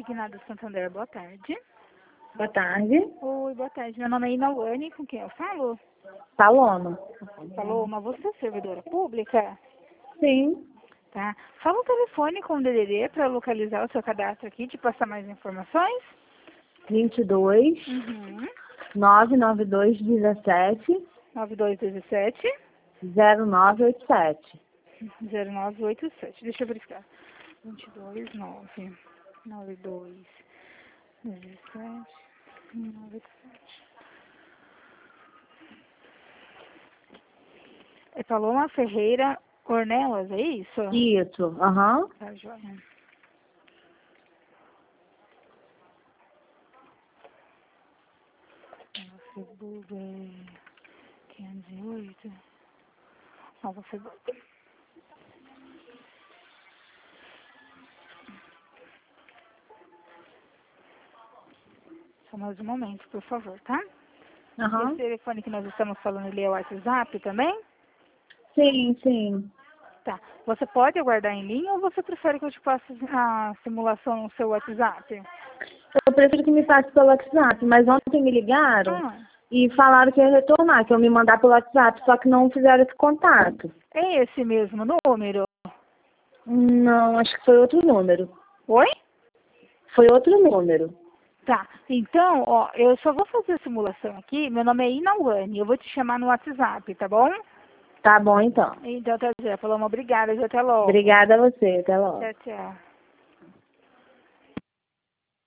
Guinado Santander, boa tarde. Boa tarde. Oi, boa tarde. Meu nome é Inawane, com quem eu falo? Paloma. Paloma, você é servidora pública? Sim. Tá. Fala o telefone com o DDD para localizar o seu cadastro aqui, te passar mais informações. 22 Uhum. 992 17 9217 0987. 0987. Deixa eu verificar. 22 9 92 17 97. É Paloma Ferreira Ornelas, é isso? Isso, aham. Tá, joia. Facebook é 508. Nova Facebook. Só mais um momento, por favor, tá? Aham. Esse telefone que nós estamos falando, ele é o WhatsApp também? Sim, sim. Tá. Você pode aguardar em linha ou você prefere que eu te passe a simulação no seu WhatsApp? Eu prefiro que me passe pelo WhatsApp, mas ontem me ligaram Ah, e falaram que ia retornar, que eu me mandar pelo WhatsApp, só que não fizeram esse contato. é esse mesmo número? Não, acho que foi outro número. Oi? Foi outro número. Tá. Então, ó, eu só vou fazer a simulação aqui. Meu nome é Inawane. Eu vou te chamar no WhatsApp, tá bom? Tá bom, então. Então, tá, Zé. Paloma, obrigada. Até logo. Obrigada a você. Até logo. Tchau, tchau.